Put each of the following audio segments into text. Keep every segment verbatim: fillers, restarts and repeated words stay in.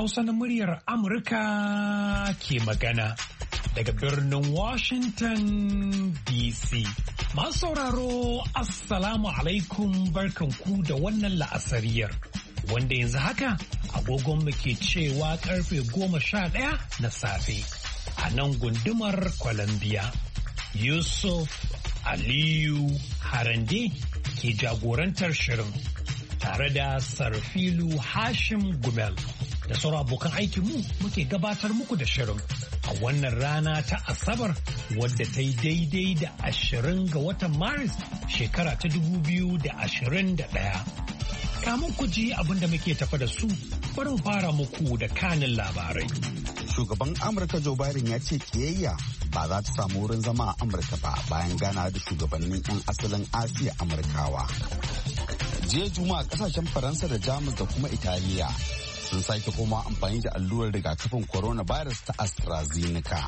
Hausa na muryar Amurka ke magana daga birnin Washington D C. Masu sauraro, Assalamu alaikum barkanku da wannan la'asariyar. Wanda yanzu haka agogon mu ke cewa karfe goma sha ɗaya na safe a nan gundumar Columbia. Yusuf Aliyu Harande ke jagorantar shirin tare da Sarfilu Hashim Gumel da sauran abokan aikinmu muke gabatar muku da shirin a wannan rana ta Asabar wadda ta yi daidai da ashirin ga watan Maris shekara ta dubu biyu da ashirin da ɗaya. Kamun ku ji abin da muke tafa da su, bari mu fara muku da kanin labarai. Shugaban Amurka Joe Biden ya ce kiyayya ba za ta samu wurin zama a Amurka ba bayan gana da shugabannin 'yan asalin Asiya Amurkawa. Jiya Juma'a kasashen Faransa da Jamus da kuma Italiya sun sake koma amfani da allurar rigakafin coronavirus ta AstraZeneca.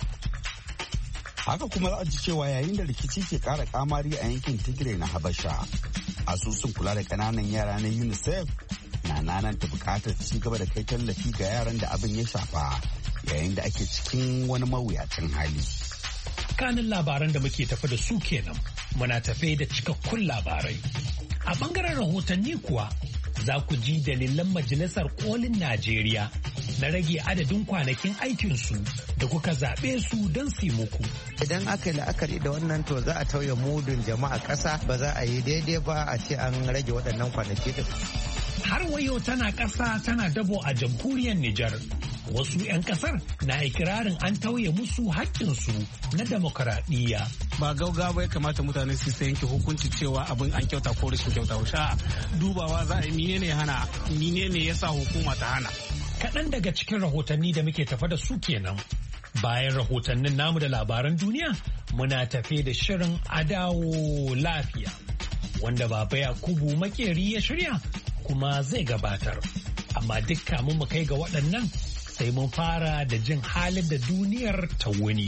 Haka kuma za a ji cewa yayin da rikici ke kara kamari a yankin Tigray na Habasha, asusun kula da kananan yara na UNICEF na nananta bukatar ci gaba da kai tallafi ga yaran da abin ya shafa yayin da ake cikin wani mawuyacin hali. Kanin labaran da muke tafi da su kenan, muna tafe da cikakkun labarai. A bangaren rahotanni kuwa za ku ji dalilan Majalisar Kolin Najeriya na rage adadin kwanakin aikinsu da kuka zaɓe su don su muku. Idan aka yi la'akari da wannan to za a tauye mudun jama'a ƙasa, ba za a yi daidai ba a ce an rage waɗannan kwanaki din. Har wayo tana ƙasa tana dabo a jamhuriyar Nijar. Wasu 'yan kasar na ikirarin an tauye musu haƙƙinsu na demokaradiyya. Ba gauga ba ya kamata mutane su sai yanke hukunci cewa abin an kyauta ko rashin kyauta. Sha dubawa za a yi menene hana, menene yasa hukuma ta hana. Kaɗan daga cikin rahotanni da muke tafa da su kenan. Bayan rahotannin namu da labaran duniya, muna tafe da shirin Adawo Lafiya, wanda Baba Yakubu Makeri ya shirya kuma zai gabatar. Amma duk kamun mu kai ga waɗannan sai mun fara da jin halin da duniyar ta wuni.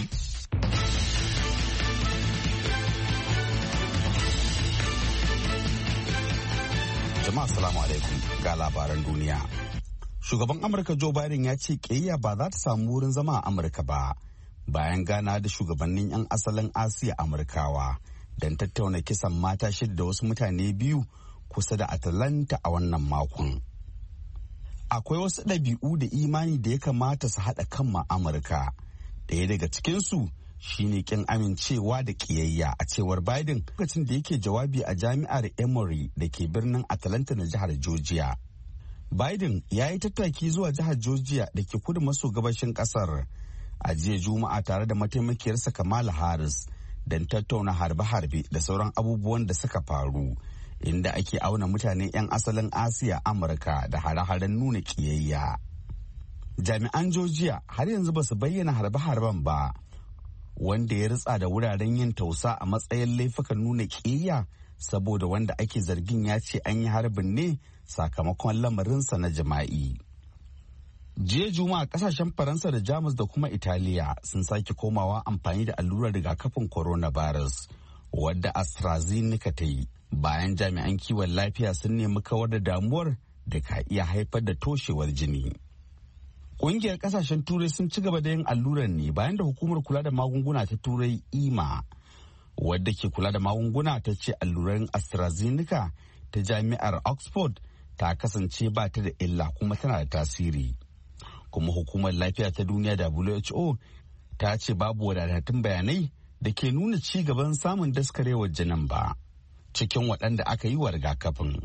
Jama'a salamu alaikum ga labaran duniya. Shugaban Amurka Joe Biden ya ce ƙiyayya ba za ta samu wurin zama a Amurka ba bayan gana da shugabannin 'yan asalin Asiya Amurkawa don tattauna kisan mata shida da wasu mutane biyu kusa da Atlanta a wannan makon. Akwai wasu ɗabi'u da imani da ya kamata su haɗa kan ma Amurka. Ɗaya daga cikinsu shine kin amincewa da ƙiyayya, a cewar Biden lokacin da yake jawabi a jami'ar Emory da ke birnin Atlanta na jihar Georgia. Biden ya yi tattaki zuwa jihar Georgia da ke kudu maso gabashin ƙasar a jiya Juma'a tare da mataimakiyarsa Kamala Harris don tattauna harbe-harbe da sauran abubuwan da suka faru, inda ake auna mutane 'yan asalin Asiya Amurka da hare-haren nuna kiyayya. Jami'an Georgia har yanzu ba su bayyana harbe-harben ba, wanda ya ritsa da wuraren yin tausa a matsayin laifukan nuna kiyayya, saboda wanda ake zargin ya ce an yi harbin ne sakamakon lamarinsa na jima'i. Jiya Juma'a kasashen Faransa da Jamus da kuma Italiya sun sake komawa amfani da allurar rigakafin coronavirus wadda AstraZeneca ta yi, bayan jami'an kiwon lafiya sun nemi kawar da damuwar da ka iya haifar da toshewar jini. Ƙungiyar ƙasashen Turai sun ci gaba da yin allurar ne bayan da hukumar kula da magunguna ta Turai E M A, wadda ke kula da magunguna, ta ce alluran AstraZeneca ta jami'ar Oxford ta kasance ba ta da illa kuma tana da tasiri. Kuma hukumar lafiya ta duniya W H O ta ce babu wadatattun bayanai da ke nuna ci gaban samun daskarewar jinin ba cikin waɗanda aka yi wa rigakafin.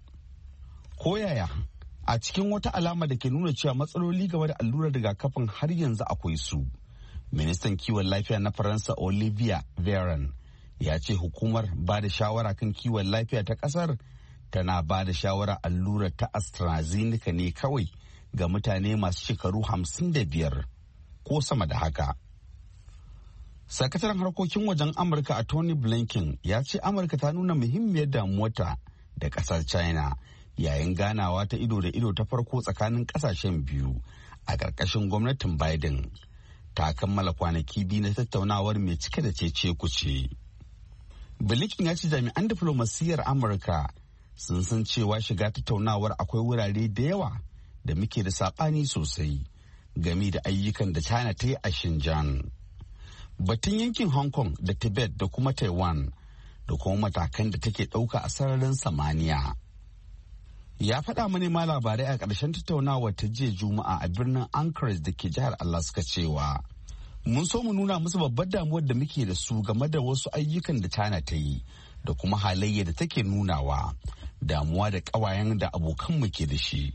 Koyaya a cikin wata alama da ke nuna cewa matsaloli game da allurar rigakafin har yanzu akwai su. Ministan kiwon lafiya na Faransa Olivier Véran ya ce hukumar ba da shawara kan kiwon lafiya ta ƙasar tana ba da shawara allurar ta AstraZeneca ne kawai ga mutane masu shekaru hamsin da biyar ko sama da haka. Sakataren harkokin wajen Amurka a Tony Blinken ya ce Amurka ta nuna muhimmiyar damuwarta da ƙasar China yayin ganawa ta ido da ido ta farko tsakanin ƙasashen biyu a ƙarƙashin gwamnatin Biden. Ta kammala kwanaki biyu na tattaunawar mai cike da cece kuce. Blinken ya ce jami'an diflomasiyyar Amurka sun san cewa shiga tattaunawar akwai wurare da yawa da muke da saɓani sosai game da ayyukan da China ta yi a Xinjiang. Batun yankin Hong Kong da Tibet da kuma Taiwan da kuma matakan da take ɗauka a sararin samaniya. Ya faɗa manema labarai a ƙarshen tattaunawa ta jiya Juma'a a birnin Anchorage da ke jihar Alaska cewa mun so mu nuna musu babbar damuwar da muke da su game da wasu ayyukan da China ta yi da kuma halayya da take nunawa, damuwa da ƙawayen da abokanmu ke da shi.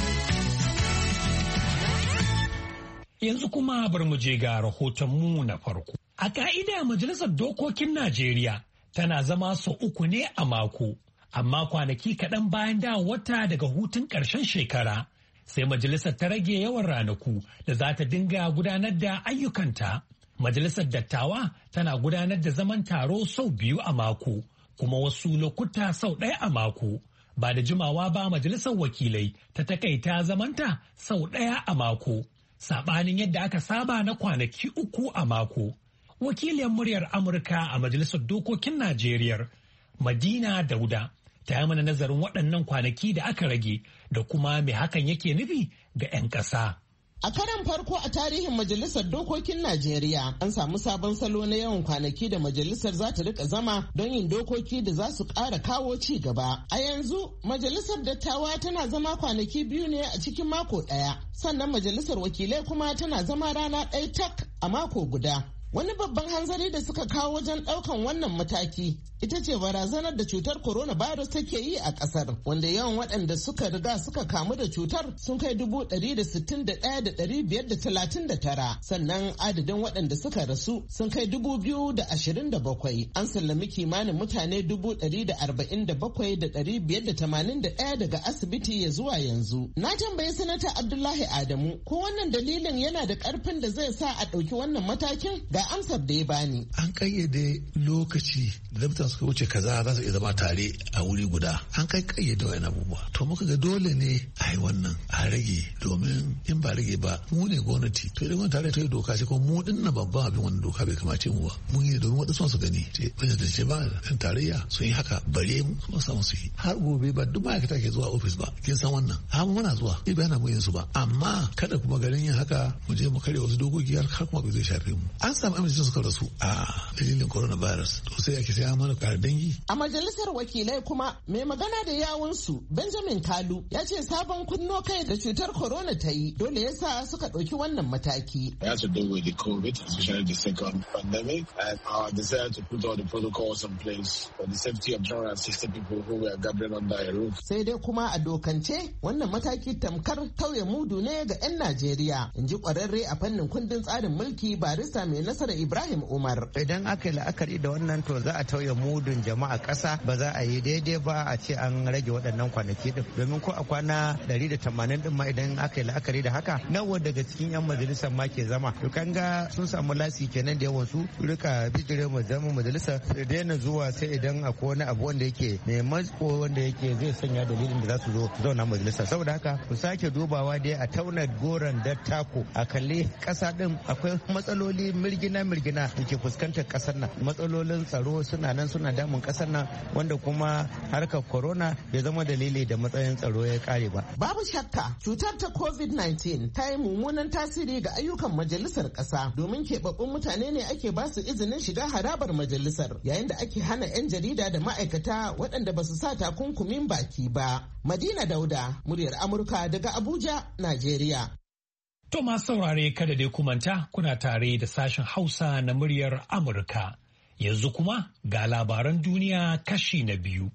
Yanzu kuma bar mu je ga rahotonmu na farko. A ka'ida Majalisar Dokokin Najeriya tana zama sau uku ne a mako, amma kwanaki kaɗan bayan dawowarta daga hutun ƙarshen shekara, sai majalisar ta rage yawan ranaku da za ta dinga gudanar da ayyukanta. Majalisar Dattawa tana gudanar da zaman taro sau biyu a mako, kuma wasu lokuta sau ɗaya a mako. Ba da jimawa ba Majalisar Wakilai ta takaita zamanta sau ɗaya a mako, saɓanin yadda aka saba na kwanaki uku a mako. Wakiliyar muryar Amurka a Majalisar Dokokin Najeriya, Madina Dauda, ta yi mana nazarin waɗannan kwanaki da aka rage da kuma me hakan yake nufi ga 'yan ƙasa. A karan farko a tarihin Majalisar Dokokin Najeriya an samu sabon salo na yawan kwanaki da majalisar za ta rika zama don yin dokoki da za su ƙara kawo ci gaba. A yanzu Majalisar Dattawa tana zama kwanaki biyu ne a cikin mako ɗaya, sannan Majalisar Wakilai kuma tana zama rana ɗaya tak a mako guda. Wani babban hanzari da suka kawo wajen ɗaukan wannan mataki ita ce barazanar da cutar coronavirus take yi a ƙasar, wanda yawan waɗanda suka riga suka kamu da cutar sun kai dubu ɗari da sittin da ɗaya da ɗari biyar da talatin da tara, sannan adadin waɗanda suka rasu sun kai dubu biyu da ashirin da bakwai. An sallami kimanin mutane dubu ɗari da arba'in da bakwai da ɗari biyar da tamanin da ɗaya daga asibiti ya zuwa yanzu. Na tambayi Sanata Abdullahi Adamu ko wannan dalilin yana da ƙarfin da zai sa a ɗauki wannan matakin. Ga amsar da ya bani. An kayyade lokaci da dabtan suka wuce kaza za su iya zama tare a wuri guda. An kai kayyade wayan abubuwa. To muka ga dole ne a yi wannan a rage, domin in ba rage ba mu ne gwamnati. To idan gwamnati tare ta yi doka ce kuma mu din na babban abin wannan doka bai kamace mu ba. Mun yi domin wadansu su gani. Ce wanda da ce ba yan tarayya sun yi haka bare mu su samu su yi. Har gobe ba duk ma'aikata ke zuwa ofis ba. Kin san wannan. Har muna zuwa. Ni ba yana mu yin su ba. Amma kada kuma garin yin haka mu je mu karya wasu dokoki har kuma bai zai shafe mu. An samu amincin suka rasu a dalilin coronavirus, to sai ake sai mana kare dangi. A majalisar wakilai kuma mai magana da yawunsu Benjamin Kalu ya ce sabon kunno kai da cutar corona ta yi dole ya sa suka ɗauki wannan mataki. It has to do with the COVID, especially the second pandemic, and our desire to put all the protocols in place for the safety of two hundred sixty people who were gathering under a roof. Sai dai kuma a dokance wannan mataki tamkar tauye mudu ne ga 'yan Najeriya, in ji kwararre a fannin kundin tsarin mulki barista mai nasara Ibrahim Umar. Idan aka yi la'akari da wannan to za a tauye mudun jama'a ƙasa, ba za a yi daidai ba a ce an rage waɗannan kwanaki din. Domin ko a kwana ɗari da tamanin din ma idan aka yi la'akari da haka, nawa daga cikin 'yan majalisar ma ke zama. To kan ga sun samu lasi kenan da yawan su rika bijire mu zama majalisa da daina zuwa sai idan akwai wani abu wanda yake mai matso wanda yake zai sanya dalilin da za su zo zauna majalisa. Saboda haka ku sake dubawa dai a tauna goron dattako a kalli ƙasa din akwai matsaloli mirgina mirgina da ke fuskantar kasar nan. Matsalolin tsaro suna nan suna damun kasar nan, wanda kuma harkar corona bai zama dalili da matsayin tsaro ya kare ba. Babu shakka cutar ta covid nineteen ta yi mummunan tasiri ga ayyukan majalisar kasa, domin keɓaɓɓun mutane ne ake ba su izinin shiga harabar majalisar, yayin da ake hana 'yan jarida da ma'aikata waɗanda ba su sa takunkumin baki ba. Madina Dauda, muryar Amurka daga Abuja, Najeriya. To masu saurare kada dai kumanta kuna tare da sashen Hausa na muryar Amurka. Yanzu kuma ga labaran duniya kashi na biyu.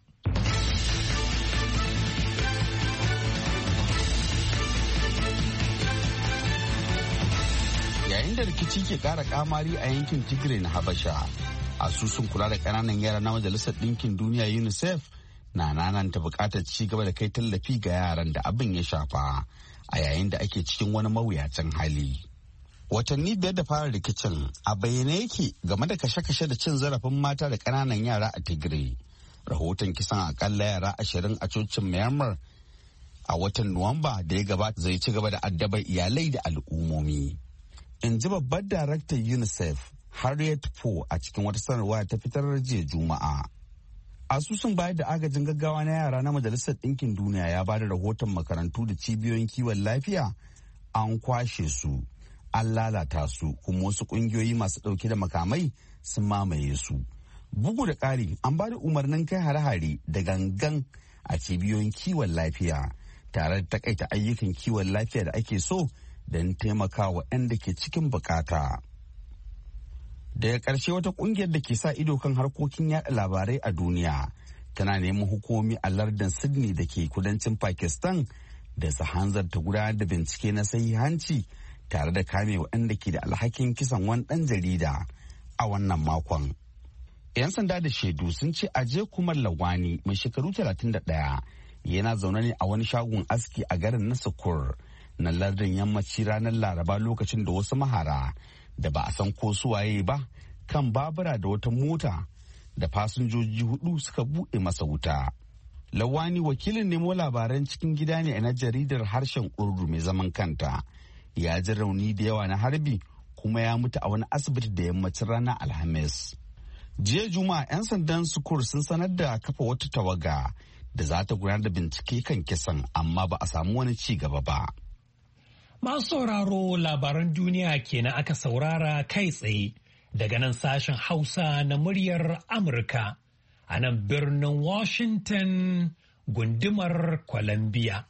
Yayin da rikici ke ƙara kamari a yankin Tigray na Habasha, asusun kula da ƙananan yara na Majalisar Ɗinkin Duniya UNICEF na nananta buƙatar ci gaba da kai tallafi ga yaran da abin ya shafa a yayin da ake cikin wani mawuyacin hali. Watanni biyar da fara rikicin a bayyane yake game da kashe-kashe da cin zarafin mata da ƙananan yara a Tigray. Rahoton kisan akalla yara ashirin a cocin Myanmar a watan Nuwamba da ya gabata zai ci gaba da addabar iyalai da al'ummomi. In ji babbar daraktar UNICEF Harriet Poe a cikin wata sanarwa ta fitar jiya Juma'a. Asusun bayar da agajin gaggawa na yara na Majalisar Ɗinkin Duniya ya ba da rahoton makarantu da cibiyoyin kiwon lafiya an kwashe su, an lalata su, kuma wasu ƙungiyoyi masu ɗauke da makamai sun mamaye su. Bugu da ƙari, an ba da umarnin kai hare-hare da gangan a cibiyoyin kiwon lafiya, tare da takaita ayyukan kiwon lafiya da ake so don taimakawa waɗanda ke cikin bukata. Daga ƙarshe, wata ƙungiyar da ke sa ido kan harkokin yaɗa labarai a duniya tana neman hukumomi a lardin Sydney da ke kudancin Pakistan da su hanzarta gudanar da bincike na sahihanci tare da kame waɗanda ke da alhakin kisan wani ɗan jarida a wannan makon. 'Yan sanda da shaidu sun ce Aje Kumar Lawani mai shekaru talatin da ɗaya yana zaune ne a wani shagon aski a garin na Sukur na lardin yammaci ranar Laraba lokacin da wasu mahara da ba a san ko suwaye ba kan babura da wata mota da fasinjoji hudu suka buɗe masa wuta. Lawani wakilin nemo labaran cikin gida ne na jaridar harshen Urdu mai zaman kanta. Ya ji rauni da yawa na harbi kuma ya mutu a wani asibiti da yammacin ranar Alhamis. Jiya Juma'a 'yan sandan Sukur sun sanar da kafa wata tawaga da za ta gudanar da bincike kan kisan, amma ba a samu wani ci gaba ba. Masu sauraro, labaran duniya kenan aka saurara kai tsaye daga nan sashen Hausa na muryar Amurka a nan birnin Washington gundumar Columbia.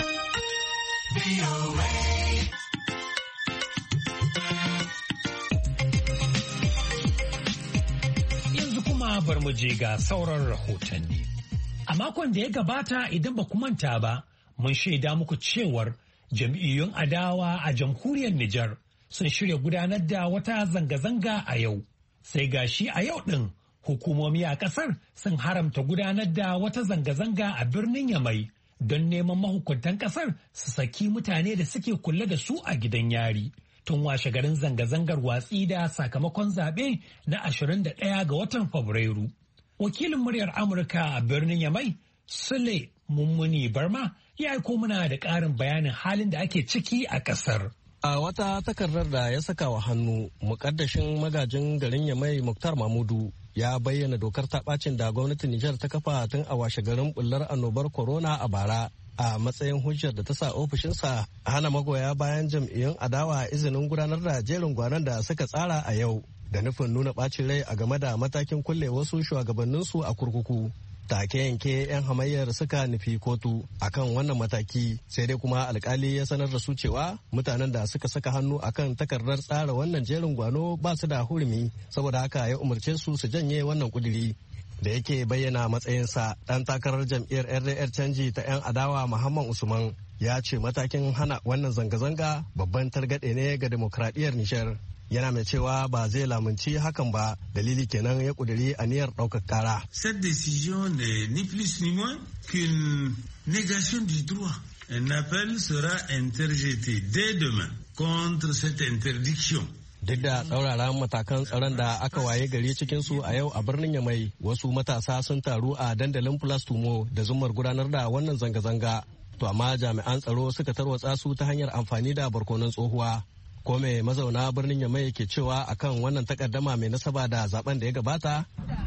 Yanzu kuma bar mu je ga sauran rahotanni. A makon da ya gabata, idan ba ku manta ba, mun shaida muku cewar jam'iyyun adawa a jamhuriyar Nijar sun shirya gudanar da wata zanga-zanga a yau. Sai gashi a yau ɗin hukumomi a ƙasar sun haramta gudanar da wata zanga-zanga a birnin Yamai don neman mahukuntan ƙasar su saki mutane da suke kulle da su a gidan yari. Tun washe garin zanga-zangar watsi da sakamakon zaɓe na ashirin da ɗaya ga watan Fabrairu. Wakilin muryar Amurka a birnin Yamai, Sule Mummuni Barma, ya aiko muna da ƙarin bayanin halin da ake ciki a ƙasar. A wata takardar da ya saka wa hannu, mukaddashin magajin garin Yamai Muktar Mamudu ya bayyana dokar ta ɓacin da gwamnatin Nijar ta kafa tun a washe garin bullar annobar corona a bara a matsayin hujjar da ta sa ofishinsa hana magoya bayan jam'iyyun adawa izinin gudanar da jerin gwanon da suka tsara a yau da nufin nuna ɓacin rai a game da matakin kulle wasu shugabanninsu a kurkuku. Take yanke 'yan hamayyar suka nufi kotu akan wannan mataki, sai dai kuma alkali ya sanar da su cewa mutanen da suka saka hannu akan takardar tsara wannan jerin gwano ba su da hurumi, saboda haka ya umarce su su janye wannan kuduri. Da yake bayyana matsayinsa, ɗan takarar jam'iyyar R D R canji ta 'yan adawa Muhammad Usman ya ce matakin hana wannan zanga-zanga babban targaɗe ne ga demokradiyyar Nijar. Yana mai cewa ba zai lamunci hakan ba, dalili kenan ya kuduri aniyar ɗaukar kara. Cette décision n'est ni plus ni moins qu'une négation du droit. Un appel sera interjeté dès demain contre cette interdiction. Duk da tsauraran matakan tsaron da aka waye gari cikinsu a yau a birnin Yamai, wasu matasa sun taru a dandalin Place Tumo da zumar gudanar da wannan zanga-zanga. To amma jami'an tsaro suka tarwatsa su ta hanyar amfani da barkonon tsohuwa. Ko me mazauna birnin Yamai ke cewa akan wannan takaddama mai nasaba da zaben da ya gabata?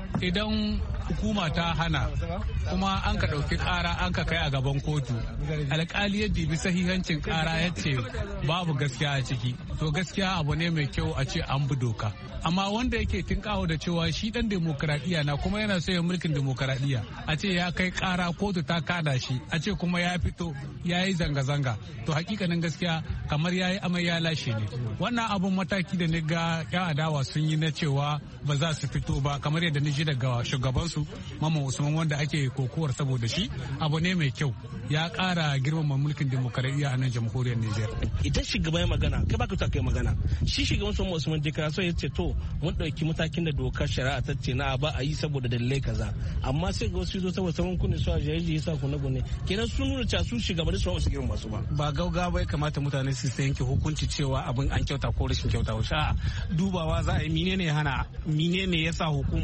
Idan hukuma ta hana kuma an ka ɗauki ƙara an ka kai a gaban kotu, alƙali ya dibi sahihancin ƙara ya ce babu gaskiya a ciki, to gaskiya abu ne mai kyau a ce an bi doka. Amma wanda yake tinkawo da cewa shi dan demokaradiyya na kuma yana so ya mulkin demokaradiyya, a ce ya kai ƙara kotu ta kada shi, a ce kuma ya fito ya yi zanga-zanga, to hakikanin gaskiya kamar ya yi amai ya lashe ne. Wannan abun mataki da ni ga 'yan adawa sun yi na cewa ba za su fito ba, kamar yadda ni ji daga shugabansu Mamman Usman wanda ake kokowar saboda shi, abu ne mai kyau, ya ƙara girmama mulkin demokaradiyya a nan jamhuriyar Nijar. Idan shugaba ya magana kai baka ta kai magana, shi shugaban Mamman Usman Jikara so ya ce to mun ɗauki matakin da dokar shari'a ta ce na ba a yi saboda dalilai kaza, amma sai ga wasu zo saboda saman kunne su a jayi sa ku na gune, kenan sun nuna cewa su shugabanni su ba su girma su ba. Ba gaugawa ya kamata mutane su yanke hukunci cewa abin an kyauta ko rashin kyauta, sha dubawa za a yi menene hana menene yasa hukuma ta hana,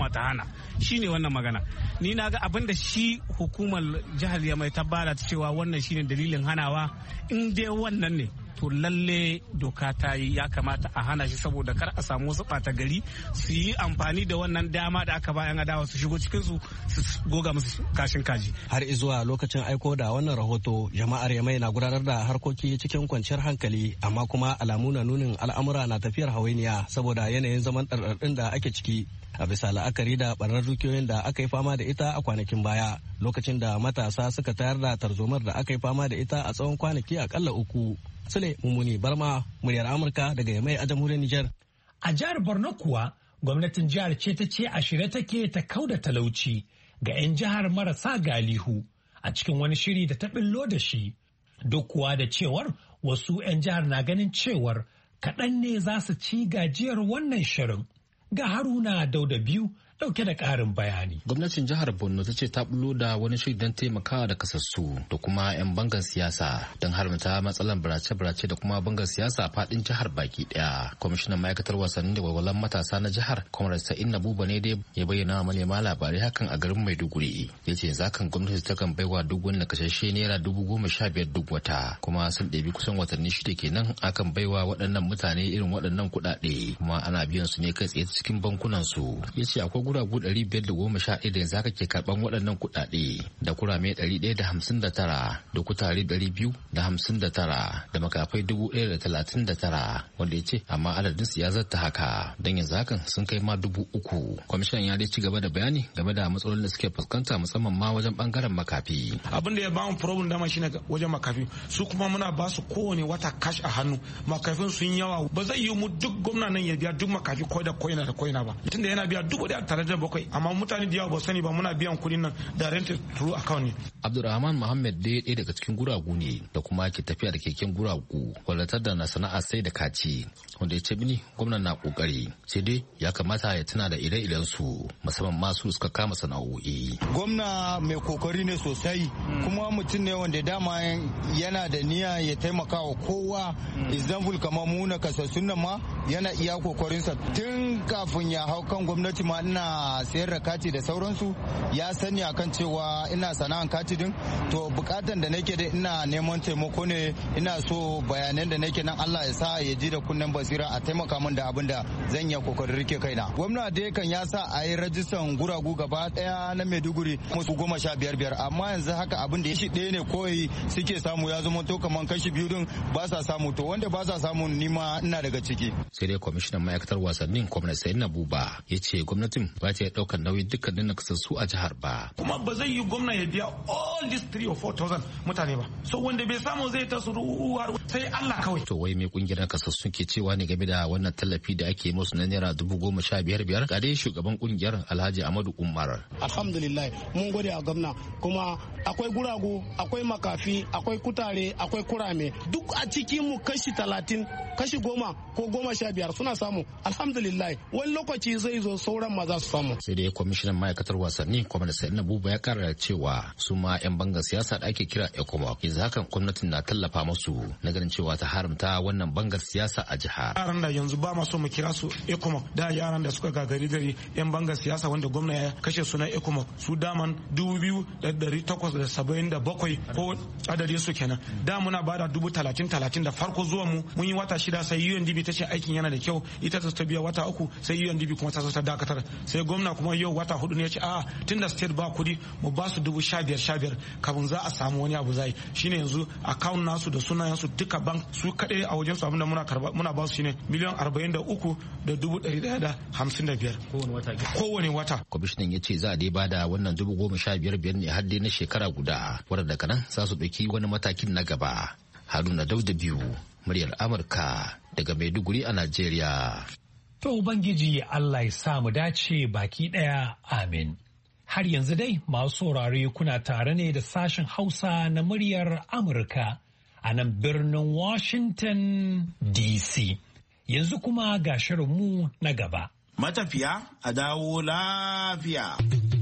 shine wannan magana. Ni na ga abin da shi hukumar jihar Yamai ta bada ta cewa wannan shine dalilin hanawa, in dai wannan ne to lalle doka ta yi ya kamata a hana shi saboda kar a samu wasu ɓata gari su yi amfani da wannan dama da aka bayan adawa su shigo cikin su su goga musu kashin kaji. Har izuwa lokacin aiko da wannan rahoto jama'ar Yamai na gudanar da harkoki cikin kwanciyar hankali amma kuma alamu na nunin al'amura na tafiyar hawainiya saboda yanayin zaman ɗarɗarɗin da ake ciki. A bisa la'akari da ɓarnar dukiyoyin da aka yi fama da ita a kwanakin baya lokacin da matasa suka tayar da tarzomar da aka yi fama da ita a tsawon kwanaki akalla uku. Sule Mummuni Barma, muryar Amurka daga Yamai a jamhuriyar Nijar. A jihar Borno kuwa gwamnatin jihar ce ta ce a shirye take ta kauda talauci ga 'yan jihar marasa galihu a cikin wani shiri da ta billo da shi. Duk kuwa da cewar wasu 'yan jihar na ganin cewar kaɗan ne za su ci gajiyar wannan shirin. Ga Haruna Dauda biyu dauke da ƙarin bayani. Gwamnatin jihar Borno ta ce ta bullo da wani shiri don taimakawa da kasassu da kuma 'yan bangar siyasa don haramta matsalar barace-barace da kuma bangar siyasa a fadin jihar baki daya. Kwamishinan ma'aikatar wasanni da walwalan matasa na jihar, Kwamar Sa'in Nabuba ne dai ya bayyana wa manema labarai hakan a garin Maiduguri. Ya ce zakan gwamnati ta kan baiwa duk wani nakashashe naira dubu goma sha biyar duk wata, kuma sun ɗebi kusan watanni shida kenan akan baiwa waɗannan mutane irin waɗannan kuɗaɗe, kuma ana biyan su ne kai tsaye cikin bankunan su. Ya ce akwai guragu ɗari biyar da goma sha ɗaya da yanzu haka ke karɓan waɗannan kuɗaɗe, da kurame ɗari ɗaya da hamsin da tara, da kutare ɗari biyu da hamsin da tara, da makafai dubu ɗaya da talatin da tara, wanda ya ce amma adadin su ya zarta haka don yanzu hakan sun kai ma dubu uku. Kwamishinan ya dai ci gaba da bayani game da matsalolin da suke fuskanta musamman ma wajen bangaren makafi. Abin da ya ba mu problem dama shine wajen makafi, su kuma muna ba su kowane wata cash a hannu. Makafin sun yawa, ba zai yi mu duk gwamna nan ya biya duk makafi koi da koina da koina ba, tunda yana biya dubu da tare da bakwai, amma mutane da yawa ba sani ba muna biyan kuɗin nan da rent through account ne. Abdulrahman Muhammad dai ɗaya daga cikin guragu ne da kuma ke tafiya da keken guragu, wadatar da na sana'a sai da kaci, wanda ya ce mini gwamnan na kokari, sai dai ya kamata ya tuna da ire-iren su musamman masu suka kama sana'o'i. Gwamna mai kokari ne sosai, kuma mutum ne wanda dama yana da niyya ya taimaka wa kowa. Example kamar mu na kasassun nan ma yana iya kokarinsa tun kafin ya hau kan gwamnati ma ina sayar da kati da sauransu, ya sani akan cewa ina sana'an kati din, to bukatan da nake da ina neman taimako ne, ina so bayanan da nake nan Allah ya sa ya ji da kunnen basira a taimaka min da abin da zan iya kokarin rike kaina. Gwamna dai kan ya sa a yi rajistan guragu gaba daya na Maiduguri musu goma sha biyar biyar, amma yanzu haka abin da ya shi ɗaya ne kawai suke samu, ya zama to kaman kashi biyu din ba sa samu, to wanda ba sa samu ni ma ina daga ciki. Sai dai kwamishinan ma'aikatar wasannin Kwamna Sa'in Nabuba ya ce gwamnatin ba ta ɗaukar nauyin dukkanin nakasassu a jihar ba. Kuma ba zai yi gwamna ya biya all this three or four thousand mutane ba, so wanda bai samu zai ta suru har sai Allah kawai. To wai mai kungiyar nakasassun ke cewa ne game da wannan tallafi da ake musu na naira dubu goma sha biyar biyar? Ga dai shugaban kungiyar Alhaji Amadu Umar. Alhamdulillah mun gode a gwamna, kuma akwai guragu, akwai makafi, akwai kutare, akwai kurame, duk a cikin mu kashi talatin, kashi goma ko goma sha biyar suna samu. Alhamdulillah wani lokaci zai zo sauran ma za su samu. Sai dai kwamishinan ma'aikatar wasanni Kwamna Sa'in Nabuba ya kara cewa su ma 'yan bangar siyasa da ake kira ECOMOG yanzu hakan gwamnatin na tallafa musu na ganin cewa ta haramta wannan bangar siyasa a jihar. Yaran da yanzu ba ma so mu kira su ECOMOG, da yaran da suka gagari gari 'yan bangar siyasa wanda gwamna ya kashe su na ECOMOG, su daman dubu biyu da dari takwas da saba'in da bakwai ko adadin su kenan. Da muna bada dubu talatin talatin da farko zuwa mu mun yi wata shida, sai U N D B ta ce aikin yana da kyau, ita ta biya wata uku, sai U N D B kuma ta zo ta dakatar, sai gwamna kuma yau wata hudu ne ya ce a tunda state ba kudi mu ba su dubu sha biyar sha biyar kafin za a samu wani abu zai, shine yanzu account nasu da sunayen su duka bank su kadai a wajen su abinda muna karba muna ba su shine miliyan arba'in da uku da dubu ɗari ɗaya da hamsin da biyar kowane wata. Kwamishinan ya ce za a dai bada wannan dubu goma sha biyar biyar ne har dai na shekara guda, wadda daga nan za su ɗauki wani matakin na gaba. Haruna Dauda biyu, muryar Amurka daga Maiduguri a Najeriya. To Ubangiji Allah ya sa mu dace baki ɗaya, amin. Har yanzu dai masu saurare kuna tare ne da sashen Hausa na muryar Amurka a nan birnin Washington D C. Yanzu kuma ga shirinmu na gaba. Matafiya a dawo lafiya.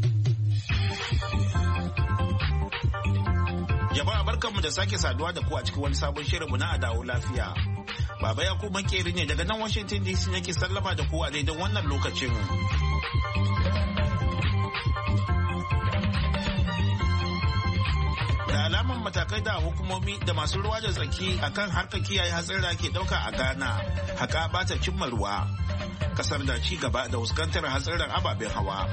Jama'a barkanmu da sake saduwa da ku a cikin wani sabon shirinmu na a dawo lafiya. Baba Yakubu Makeri ne daga nan Washington D C yake sallama da ku a daidai wannan lokacin. alaman matakai da hukumomi da masu ruwa da tsaki akan harkar kiyaye hatsira ke dauka a Ghana haka bata cimma ruwa. Kasar da ci gaba da fuskantar hatsarin ababen hawa.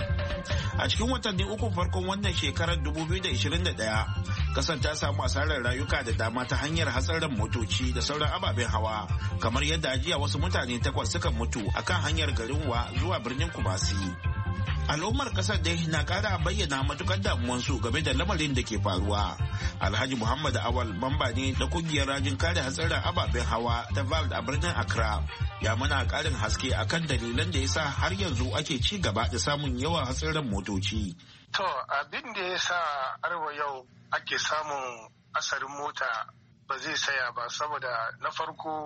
A cikin watanni uku farkon wannan shekarar dubu biyu da ishirin da ɗaya, kasar ta samu asarar rayuka da dama ta hanyar hatsarin motoci da sauran ababen hawa, kamar yadda ajiya wasu mutane takwas suka mutu akan hanyar garin Wa zuwa birnin Kumasi. Al'ummar kasar dai na kara bayyana matukar damuwansu game da lamarin da ke faruwa. Alhaji Muhammad Awal mamba ne da kungiyar rajin kare hatsarin ababen hawa ta V A L D a birnin Accra. Ya mana karin haske akan dalilan da yasa har yanzu ake ci gaba da samun yawan hatsarin motoci. To abin da yasa arwa yau ake samun asarin mota ba zai saya ba, saboda na farko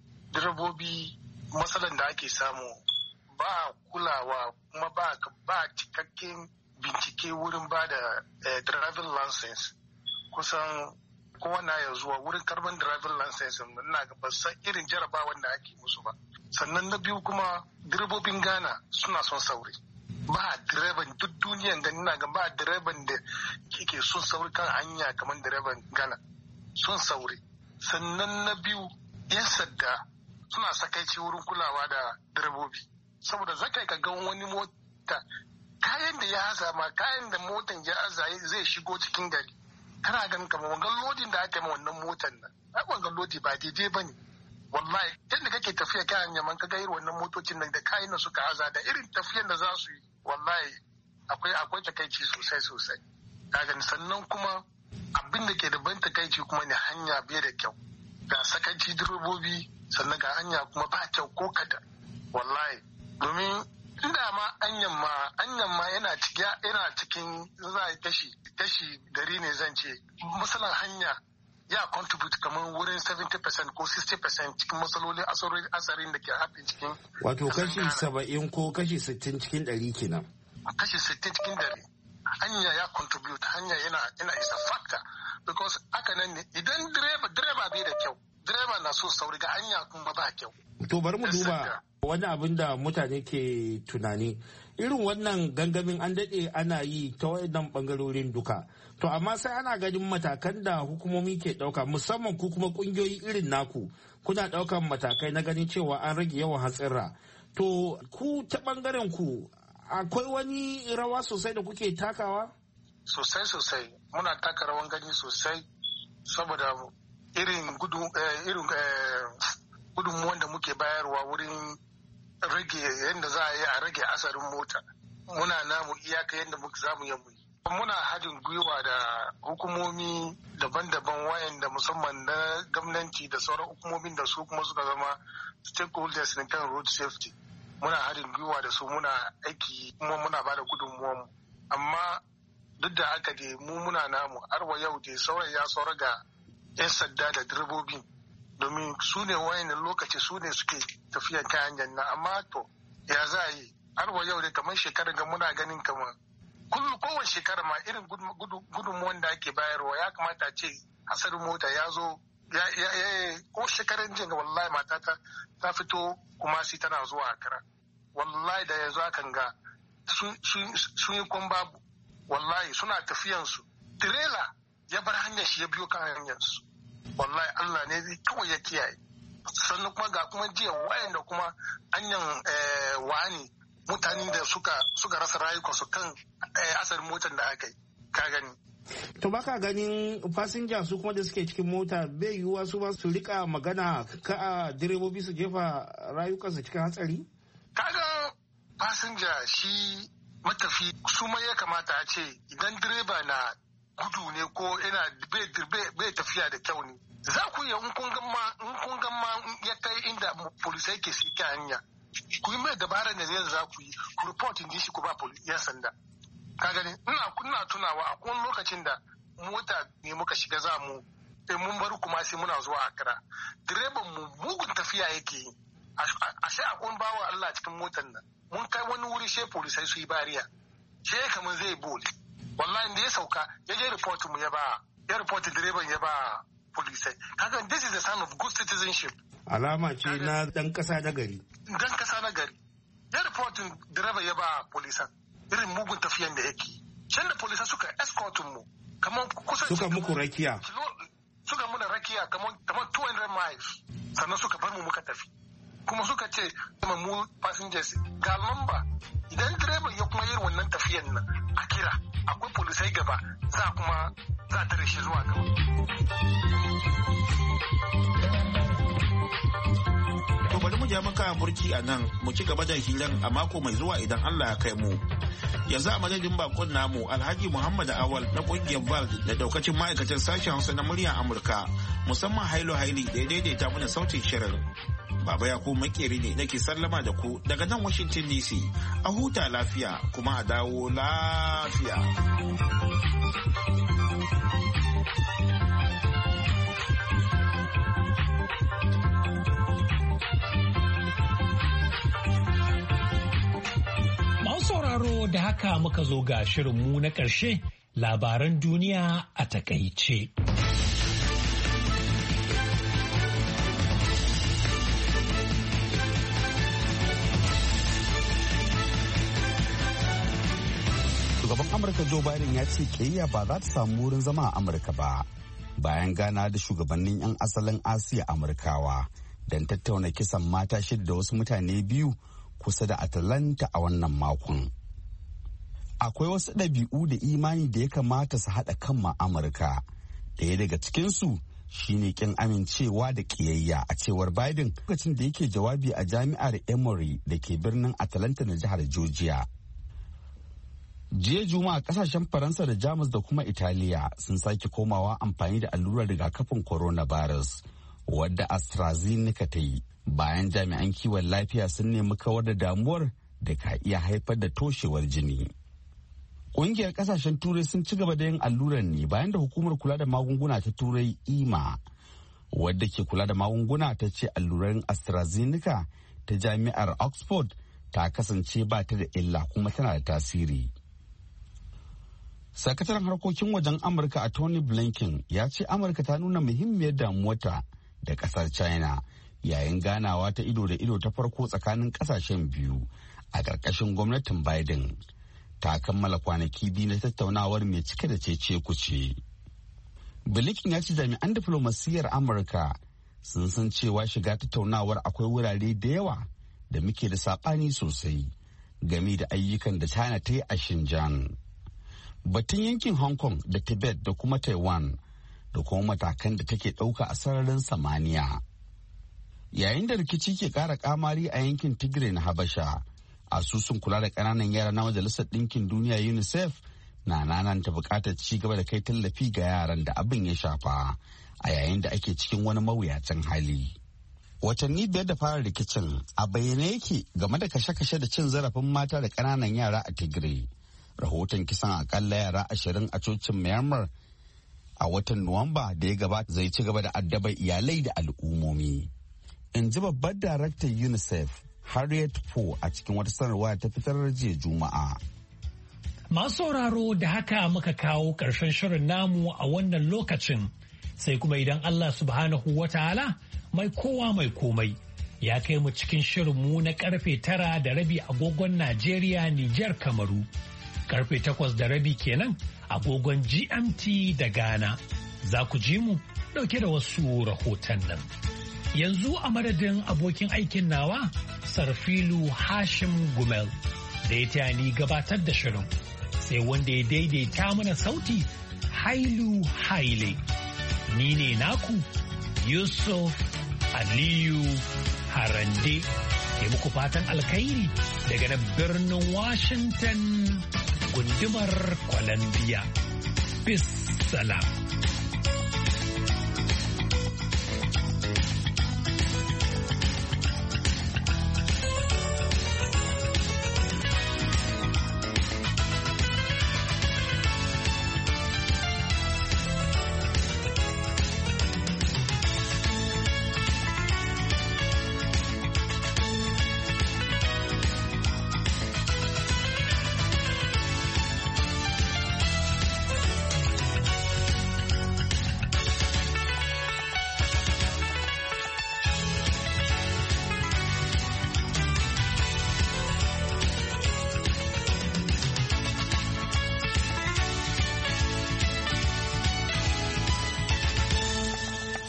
direbobi matsalan da ake samu ba kulawa kuma ba ba cikakken bincike wurin ba da eh, driving license. Kusan kowane ya zuwa wurin karban driving license na ba san irin jarabawan da ake musu ba. Sannan na biyu kuma direbobin Ghana suna son sauri. Ba direban duk duniyan da ina ga ba direban da ke son sauri kan hanya kamar direban Ghana. Sun sauri. Sannan na biyu yan sadda suna sakaici wurin kulawa da direbobi. Saboda zaka ka ga wani mota kayan da ya haza ma kayan da motan ya haza zai shigo cikin gari kana ganin kamar wangan lodin da aka yi ma wannan motan nan ai wangan lodi ba daidai bane wallahi yadda kake tafiya kayan yaman ka ga irin wannan motocin nan da kayan da suka haza da irin tafiyan da za su yi wallahi akwai akwai takaici sosai sosai ka gani. Sannan kuma abin da ke da ban takaici kuma ne hanya bai da kyau ga sakanci direbobi, sannan ga hanya kuma ba kyau ko kada wallahi. Domin inda ma anyan ma anyan ma yana yana cikin za a tashi tashi gari ne zan ce masalan hanya ya contribute kamar wurin seventy percent ko sixty percent cikin matsalolin asarin da ke haɗin cikin wato kashi saba'in ko kashi sittin cikin ɗari kenan. Kashi sittin cikin ɗari hanya ya contribute, hanya yana yana is a factor because haka nan ne idan direba direba bai da kyau, direba na so sauri ga hanya kuma ba kyau. To bari mu duba wani abin da mutane ke tunani, irin wannan gangamin an daɗe ana yi ta wayannan bangarorin duka, to amma sai ana ganin matakan da hukumomi ke ɗauka, musamman ku kuma ƙungiyoyi irin naku kuna ɗaukan matakai na ganin cewa an rage yawan hatsira. To ku ta ɓangaren ku akwai wani rawa sosai da kuke takawa? Sosai sosai muna taka rawan gani sosai, saboda irin gudu irin gudunmuwan da muke bayarwa wurin rage yadda za a yi a rage asarin mota. Muna namu iyaka yadda muka zamu yi mu yi. Muna haɗin gwiwa da hukumomi daban-daban wayanda musamman na gwamnati da sauran hukumomin da su kuma suka zama stakeholders na kan road safety. Muna haɗin gwiwa da su, muna aiki kuma muna bada gudunmuwan mu. Amma duk da haka dai mu muna namu arwa yau dai sauran ya saura ga 'yan sadda da direbobi, domin su ne wayannan lokaci su ne suke tafiya kayan janna. Amma to ya za a yi arwa yau dai kamar shekarar ga muna ganin kamar kullum kowace shekara ma irin gudunmuwan da ake bayarwa ya kamata ce hasarin mota ya zo ya ko shekaran jin ga wallahi matata ta fito kuma si tana zuwa Accra wallahi da yanzu akan ga sun yi kwan babu wallahi suna tafiyansu tirela ya bar hanyar shi ya biyo kan hanyarsu wallahi Allah ne zai kawai ya kiyaye. Sannan kuma ga kuma jiya wayanda kuma hanyar wani mutanen da suka suka rasa rayukansu kan asarin motar da aka yi ka gani. To baka ganin fasinja su kuma da suke cikin mota bai yiwuwa su ba su rika magana ka direbobi su jefa rayukansu cikin hatsari? Kaga fasinja shi matafi su ma ya kamata a ce idan direba na gudu ne ko yana bai tafiya da kyau ne za ku yi in kun gama ya kai inda polisai ke sike hanya ku yi mai dabarar da zai za ku yi ku report in shi ku ba yan sanda ka gani. ina tunawa a kowane lokacin da mota ne muka shiga za mu sai mun bar kuma sai muna zuwa Accra direban mu mugun tafiya yake yi a sai akwai bawa Allah cikin motar nan mun kai wani wuri sai polisai su yi bariya sai kamar zai bole wallahi da ya sauka ya je report mu ya ba ya report direban ya ba polisai. Kaga this is a sign of good citizenship. Alama ce na dan kasa na gari. Dan kasa na gari. Ya report direba ya ba polisan irin mugun tafiyan da yake. Can da polisan suka escort mu kamar kusa suka muku rakiya suka muna rakiya kamar kamar two hundred miles sannan suka bar mu muka tafi kuma suka ce mu passengers ga lamba idan direba ya kuma yi wannan tafiyan nan a kira akwai polisai gaba za kuma za ta shi zuwa gaba. To bari mu ja maka burki a nan mu ci gaba da hiran a mako mai zuwa idan Allah ya kai mu. Yanzu a madadin bakon namu Alhaji Muhammad Awal na kungiyar V A L da daukacin ma'aikatan sashen Hausa na muryar Amurka musamman Hailo Haili da ya daidaita mana sautin shirin. Baba Yakubu Makeri ne nake sallama da ku daga nan Washington D C. A huta lafiya kuma a dawo lafiya. sauraro da haka muka zo ga shirinmu na ƙarshe labaran duniya a takaice. Shugaban Amurka Joe Biden ya ce ƙiyayya ba za ta samu wurin zama a Amurka ba bayan gana da shugabannin 'yan asalin Asiya Amurkawa don tattauna kisan mata shida da wasu mutane biyu kusa da Atlanta a wannan makon. Akwai wasu ɗabi'u da imani da ya kamata su haɗa kan ma Amurka. Ɗaya daga cikinsu shine ƙin amincewa da ƙiyayya a cewar Biden lokacin da yake jawabi a jami'ar Emory da ke birnin Atlanta na jihar Georgia. Jiya Juma'a kasashen Faransa da Jamus da kuma Italiya sun sake komawa amfani da allurar rigakafin coronavirus wadda AstraZeneca ta yi. Bayan jami'an kiwon lafiya sun nemi kawar da damuwar da ka iya haifar da toshewar jini. Ƙungiyar ƙasashen Turai sun ci gaba da yin allurar ne bayan da hukumar kula da magunguna ta Turai E M A, wadda ke kula da magunguna ta ce allurar AstraZeneca ta jami'ar Oxford ta kasance ba ta da illa kuma tana da tasiri. Sakataren harkokin wajen Amurka a Tony Blinken ya ce Amurka ta nuna muhimmiyar damuwarta da ƙasar China yayin ganawa ta ido da ido ta farko tsakanin kasashen biyu a ƙarƙashin gwamnatin Biden. Ta kammala kwanaki biyu na tattaunawar mai cike da cece kuce. Blinken ya ce jami'an diflomasiyyar Amurka sun san cewa shiga tattaunawar akwai wurare da yawa da muke da saɓani sosai game da ayyukan da China ta yi a Xinjiang. Batun yankin Hong Kong da Tibet da kuma Taiwan da kuma matakan da take ɗauka a sararin samaniya. Yayin da rikici ke ƙara kamari a yankin Tigray na Habasha, asusun kula da ƙananan yara na Majalisar Ɗinkin Duniya UNICEF na nananta buƙatar ci gaba da kai tallafi ga yaran da abin ya shafa a yayin da ake cikin wani mawuyacin hali. Watanni biyar da fara rikicin a bayyane yake game da kashe-kashe da cin zarafin mata da ƙananan yara a Tigray. Rahoton kisan akalla yara ashirin a cocin Myanmar a watan Nuwamba da ya gabata zai ci gaba da addabar iyalai da al'ummomi. In ji babbar daraktar UNICEF Harriet Poe a cikin wata sanarwa ta fitar jiya Juma'a. Masu sauraro da haka muka kawo ƙarshen shirin namu a wannan lokacin sai kuma idan Allah subhanahu wa ta'ala mai kowa mai komai ya kai mu cikin shirinmu na karfe tara da rabi agogon Najeriya, Nijar, Kamaru. Karfe takwas da rabi kenan agogon G M T da Ghana. Za ku ji mu dauke da wasu rahoton nan. Yanzu a madadin abokin aikin nawa Sarfilu Hashim Gumel da ya tani gabatar da shirin. Sai wanda ya daidaita mana sauti Hailu Haile. Ni ne naku Yusuf Aliyu Harande ke muku fatan alkhairi daga nan birnin Washington gundumar Columbia. Peace salam.